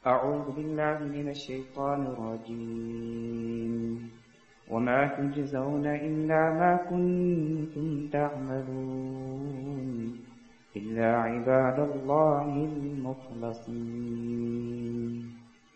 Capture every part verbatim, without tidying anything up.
أعوذ بالله من الشيطان الرجيم وما تجزون إلا ما كنتم تعملون إلا عباد الله المخلصين.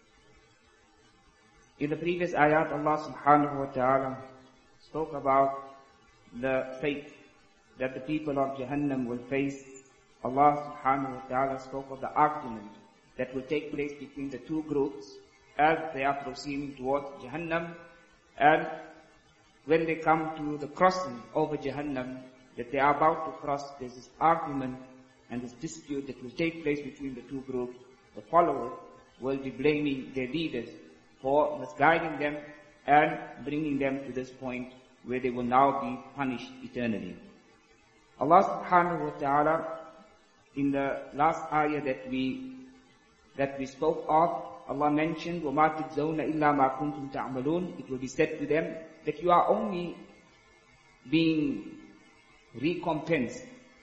In the previous ayat, Allah subhanahu wa ta'ala spoke about the fate that the people of Jahannam will face. Allah subhanahu wa ta'ala spoke of the argument that will take place between the two groups as they are proceeding towards Jahannam. And when they come to the crossing over Jahannam, that they are about to cross, there's this argument and this dispute that will take place between the two groups. The followers will be blaming their leaders for misguiding them and bringing them to this point where they will now be punished eternally. Allah subhanahu wa ta'ala, in the last ayah that we that we spoke of, Allah mentioned, وَمَا تُجْزَوْنَ إِلَّا مَا كُنْتُمْ تَعْمَلُونَ. It will be said to them that you are only being recompensed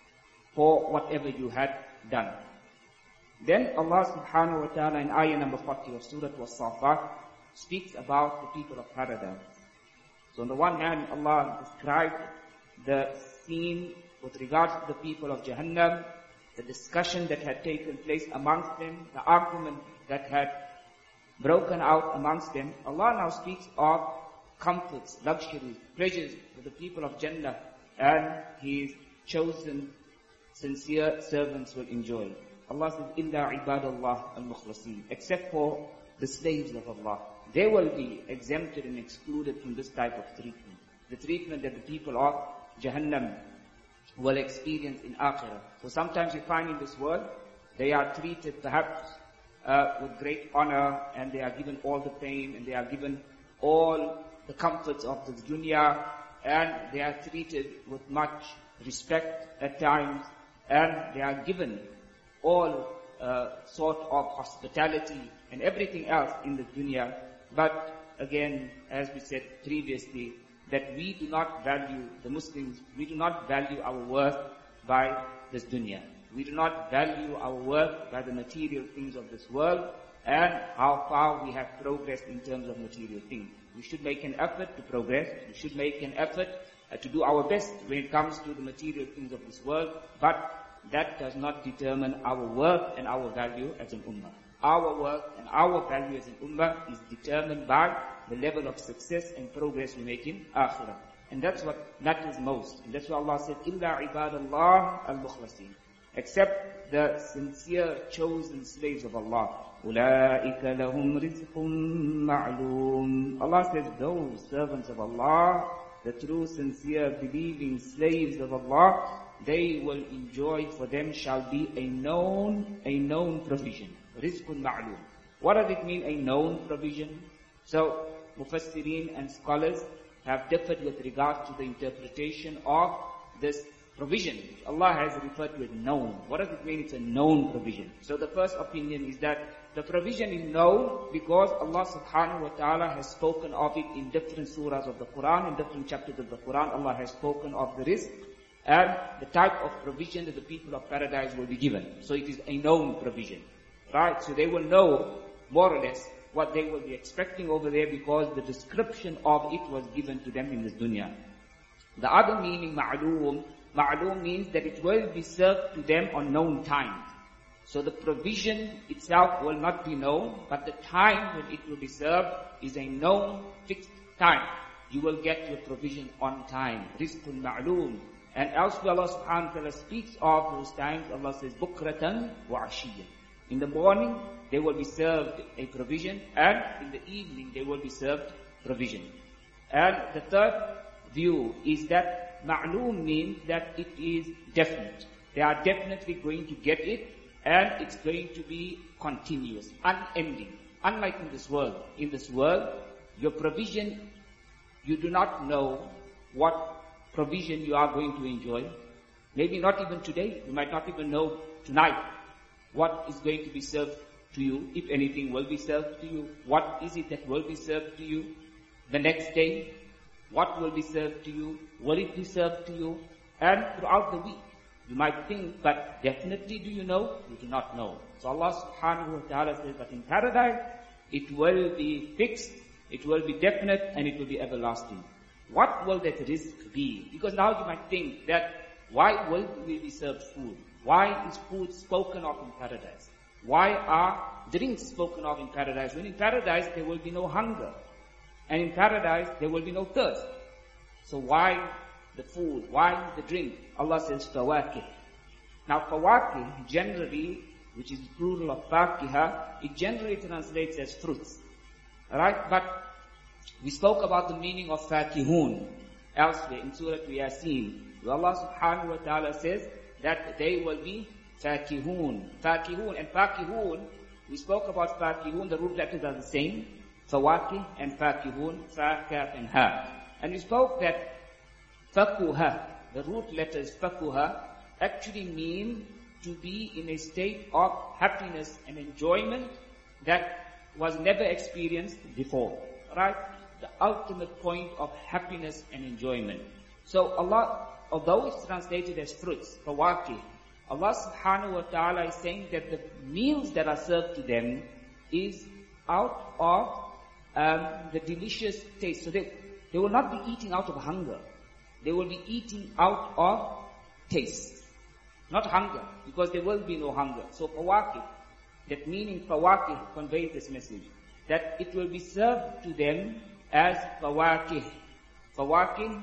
for whatever you had done. Then Allah subhanahu wa ta'ala in ayah number forty of Surah Al-Safat speaks about the people of paradise. So on the one hand, Allah described the scene with regards to the people of Jahannam, the discussion that had taken place amongst them, the argument that had broken out amongst them. Allah now speaks of comforts, luxuries, pleasures for the people of Jannah, and His chosen, sincere servants will enjoy. Allah says, إِلَّا عِبَادَ اللَّهِ الْمُخْلَصِينَ. Except for the slaves of Allah. They will be exempted and excluded from this type of treatment. The treatment that the people of Jahannam will experience in Akhirah. So sometimes you find in this world, they are treated perhaps uh, with great honor, and they are given all the fame, and they are given all the comforts of this dunya, and they are treated with much respect at times, and they are given all uh, sort of hospitality and everything else in the dunya. But again, as we said previously, that we do not value, the Muslims, we do not value our worth by this dunya. We do not value our worth by the material things of this world and how far we have progressed in terms of material things. We should make an effort to progress. We should make an effort uh, to do our best when it comes to the material things of this world, but that does not determine our worth and our value as an ummah. Our worth and our value as an ummah is determined by the level of success and progress we make in Akhirah. And that's what matters most. And that's why Allah said, إِلَّا عِبَادَ اللَّهِ الْمُخْلَصِينَ. Except the sincere chosen slaves of Allah. أُولَٰئِكَ لَهُمْ رِزْقٌ مَعْلُومٌ. Allah says, those servants of Allah, the true, sincere, believing slaves of Allah, they will enjoy, for them shall be a known, a known provision. Rizqun ma'loom. What does it mean, a known provision? So, Mufassirin and scholars have differed with regards to the interpretation of this provision. Allah has referred to it known. What does it mean it's a known provision? So the first opinion is that the provision is known because Allah subhanahu wa ta'ala has spoken of it in different surahs of the Quran, in different chapters of the Quran. Allah has spoken of the rizq and the type of provision that the people of paradise will be given. So it is a known provision. Right? So they will know more or less what they will be expecting over there because the description of it was given to them in this dunya. The other meaning, ma'loom, ma'loom means that it will be served to them on known times. So the provision itself will not be known, but the time when it will be served is a known, fixed time. You will get your provision on time. Rizqun ma'loom. And elsewhere Allah subhanahu wa ta'ala speaks of those times. Allah says, bukratan wa ashiyyan. In the morning, they will be served a provision, and in the evening, they will be served provision. And the third view is that ma'loom means that it is definite. They are definitely going to get it, and it's going to be continuous, unending. Unlike in this world. In this world, your provision, you do not know what provision you are going to enjoy. Maybe not even today. You might not even know tonight what is going to be served to you, if anything will be served to you. What is it that will be served to you the next day? What will be served to you? Will it be served to you? And throughout the week, You might think, but definitely do you know? You do not know. So Allah subhanahu wa ta'ala says that in paradise, it will be fixed, it will be definite, and it will be everlasting. What will that rizq be? Because now you might think that, why will we be served food? Why is food spoken of in paradise? Why are drinks spoken of in paradise? When in paradise there will be no hunger. And in paradise there will be no thirst. So why the food? Why the drink? Allah says fawakih. Now fawakih generally, which is plural of fakiha, it generally translates as fruits. Alright? But we spoke about the meaning of fakihun elsewhere in Surah Yasin. Where Allah subhanahu wa ta'ala says that they will be fakihun. Fakihun and fakihun, we spoke about fakihun, the root letters are the same. Fawakih and fakihun, fa, kaf and ha. And we spoke that fakuha, the root letters fakuha, actually mean to be in a state of happiness and enjoyment that was never experienced before. Right? The ultimate point of happiness and enjoyment. So Allah, although it's translated as fruits, fawakih, Allah subhanahu wa ta'ala is saying that the meals that are served to them is out of um, the delicious taste. So they, they will not be eating out of hunger. They will be eating out of taste. Not hunger, because there will be no hunger. So fawakih, that meaning fawakih conveys this message, that it will be served to them as fawakih. Fawakih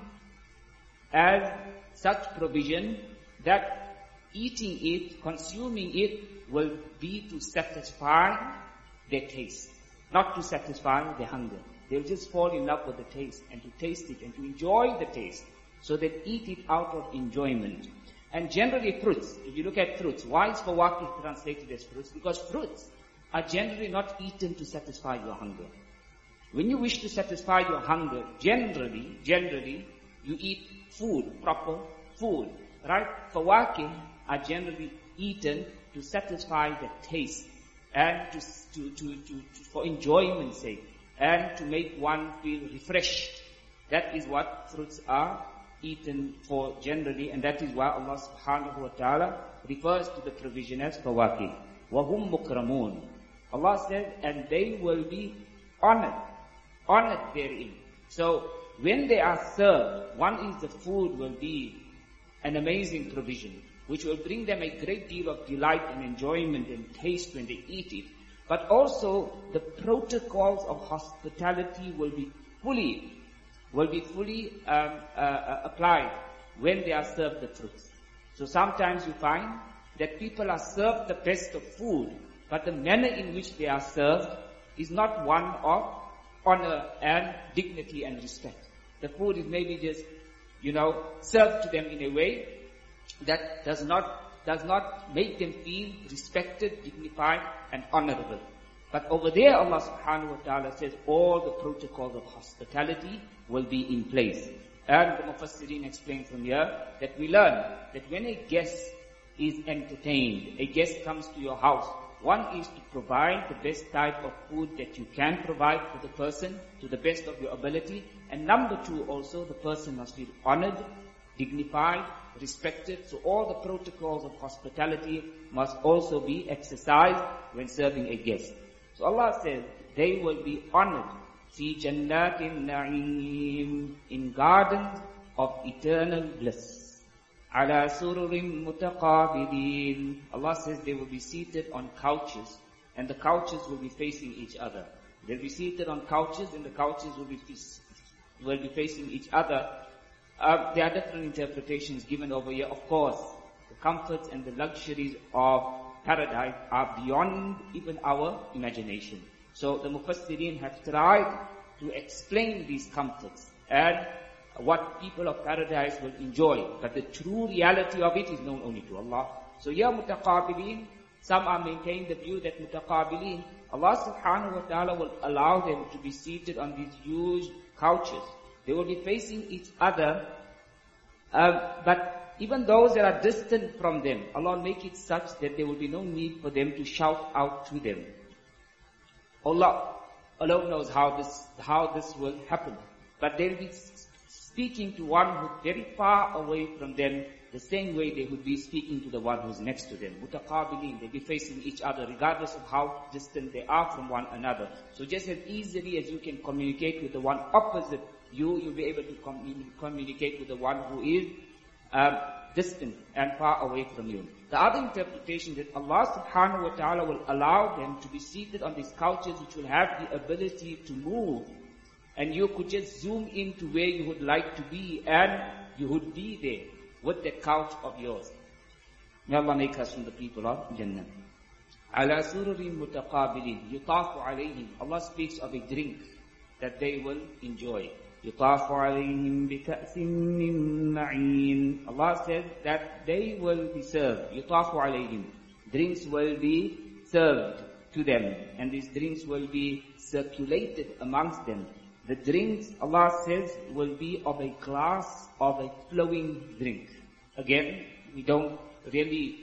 as such provision that eating it, consuming it, will be to satisfy their taste, not to satisfy their hunger. They'll just fall in love with the taste and to taste it and to enjoy the taste. So they eat it out of enjoyment. And generally fruits, if you look at fruits, why is fawakih translated as fruits? Because fruits are generally not eaten to satisfy your hunger. When you wish to satisfy your hunger, generally, generally, you eat food, proper food, right? Fawakih are generally eaten to satisfy the taste and to, to, to, to, to for enjoyment's sake and to make one feel refreshed. That is what fruits are eaten for generally, and that is why Allah subhanahu wa ta'ala refers to the provision as fawakih. وَهُمْ مُكْرَمُونَ. Allah says, and they will be honored, honored therein. So, when they are served, one is the food will be an amazing provision, which will bring them a great deal of delight and enjoyment and taste when they eat it. But also, the protocols of hospitality will be fully, will be fully um, uh, applied when they are served the fruits. So sometimes you find that people are served the best of food, but the manner in which they are served is not one of honor and dignity and respect. The food is maybe just, you know, served to them in a way that does not does not make them feel respected, dignified, and honorable. But over there, Allah subhanahu wa ta'ala says all the protocols of hospitality will be in place. And the Mufassirin explain from here that we learn that when a guest is entertained, a guest comes to your house, one is to provide the best type of food that you can provide for the person to the best of your ability. And number two, also, the person must feel honored, dignified, respected. So all the protocols of hospitality must also be exercised when serving a guest. So Allah says, they will be honored fi jannatin na'im, in gardens of eternal bliss. Ala sururim mutaqabilin. Allah says they will be seated on couches, and the couches will be facing each other. They'll be seated on couches, and the couches will be will be facing each other. Uh, there are different interpretations given over here. Of course, the comforts and the luxuries of paradise are beyond even our imagination. So the Mufassirin have tried to explain these comforts and what people of paradise will enjoy. But the true reality of it is known only to Allah. So here mutaqabilin, some are maintaining the view that mutaqabilin, Allah subhanahu wa ta'ala will allow them to be seated on these huge couches. They will be facing each other, um, but even those that are distant from them, Allah will make it such that there will be no need for them to shout out to them. Allah alone knows how this, how this will happen. But they'll be speaking to one who's very far away from them, the same way they would be speaking to the one who's next to them. Mutaqabilin, they'll be facing each other regardless of how distant they are from one another. So just as easily as you can communicate with the one opposite you, you'll be able to com- communicate with the one who is um, distant and far away from you. The other interpretation that Allah subhanahu wa ta'ala will allow them to be seated on these couches which will have the ability to move, and you could just zoom into where you would like to be and you would be there with the couch of yours. May Allah make us from the people of Jannah. Ala sururin mutaqabilin yutafu alayhim. Allah speaks of a drink that they will enjoy. Yutafu alayhim bi ka'sin min ma'in. Allah says that they will be served. Yutafu alayhim. Drinks will be served to them, and these drinks will be circulated amongst them. The drinks, Allah says, will be of a glass of a flowing drink. Again, we don't really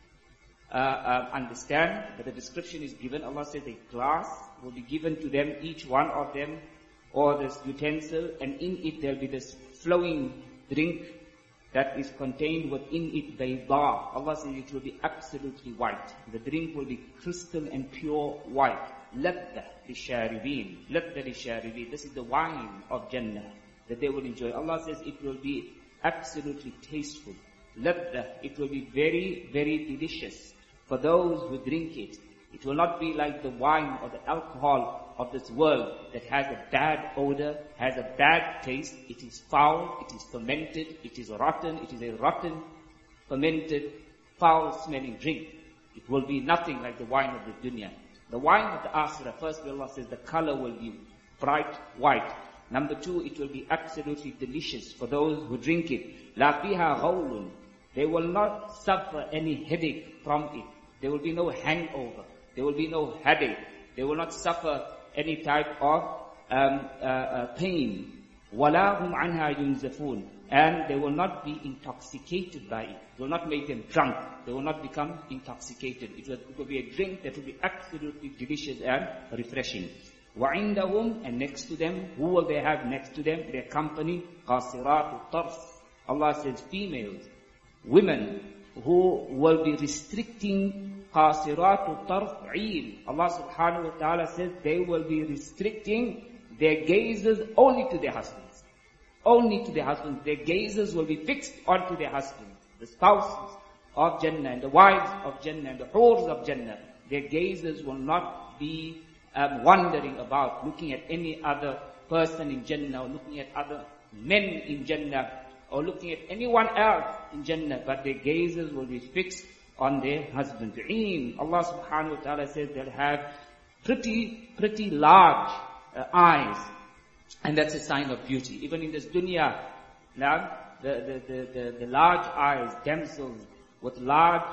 uh, uh, understand, but the description is given. Allah says a glass will be given to them, each one of them, or this utensil, and in it there'll be this flowing drink that is contained within it bayda. Allah says it will be absolutely white. The drink will be crystal and pure white. Ladda lisharibin. Ladda lisharibin. This is the wine of Jannah that they will enjoy. Allah says it will be absolutely tasteful. Ladda. It will be very, very delicious for those who drink it. It will not be like the wine or the alcohol of this world that has a bad odor, has a bad taste. It is foul, it is fermented, it is rotten, it is a rotten, fermented, foul-smelling drink. It will be nothing like the wine of the dunya. The wine of the akhirah, firstly Allah says the color will be bright white. Number two, it will be absolutely delicious for those who drink it. La fiha ghawlun. They will not suffer any headache from it. There will be no hangover. There will be no headache. They will not suffer any type of um, uh, uh, pain. وَلَا هُمْ عَنْهَا يُنْزَفُونَ. And they will not be intoxicated by it. It will not make them drunk. They will not become intoxicated. It will, it will be a drink that will be absolutely delicious and refreshing. وَعِنْدَهُمْ. And next to them, who will they have next to them? Their company, قَاصِرَاتُ الطَّرْفِ. Allah says females, women who will be restricting قَاصِرَاتُ الطَّرْفِ. Allah subhanahu wa ta'ala says they will be restricting their gazes only to their husbands. Only to their husbands. Their gazes will be fixed onto their husbands. The spouses of Jannah and the wives of Jannah and the hurs of Jannah. Their gazes will not be um, wandering about, looking at any other person in Jannah, or looking at other men in Jannah, or looking at anyone else in Jannah, but their gazes will be fixed on their husbands. Allah subhanahu wa ta'ala says they'll have pretty, pretty large uh, eyes. And that's a sign of beauty. Even in this dunya, now, the, the, the, the, the large eyes, damsels with large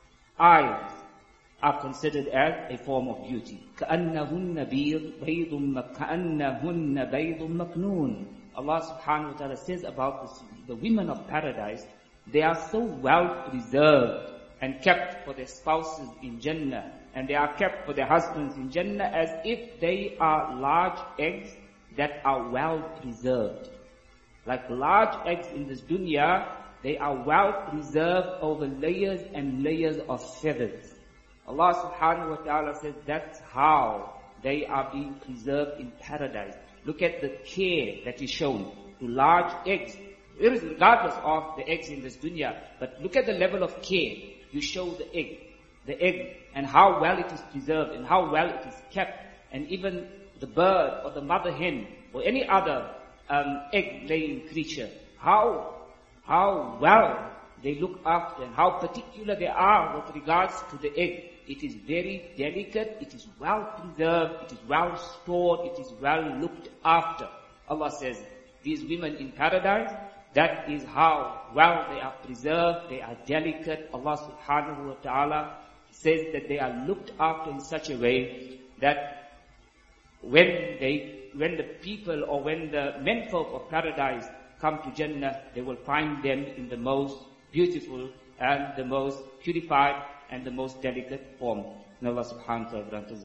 eyes are considered as a form of beauty. كَأَنَّهُنَّ بَيْضٌ كَأَنَّهُنَّ بَيْضٌ مَكْنُونَ. Allah subhanahu wa ta'ala says about this, the women of paradise, they are so well preserved and kept for their spouses in Jannah, and they are kept for their husbands in Jannah as if they are large eggs that are well preserved. Like large eggs in this dunya, they are well preserved over layers and layers of feathers. Allah subhanahu wa ta'ala says that's how they are being preserved in paradise. Look at the care that is shown to large eggs, regardless of the eggs in this dunya. But look at the level of care you show the egg, the egg, and how well it is preserved and how well it is kept, and even the bird or the mother hen or any other um, egg-laying creature, how how well they look after and how particular they are with regards to the egg. It is very delicate, it is well preserved, it is well stored, it is well looked after. Allah says, these women in paradise, that is how well they are preserved, they are delicate. Allah subhanahu wa ta'ala says that they are looked after in such a way that when they, when the people or when the menfolk of paradise come to Jannah, they will find them in the most beautiful and the most purified and the most delicate form. May Allah subhanahu wa ta'ala grant us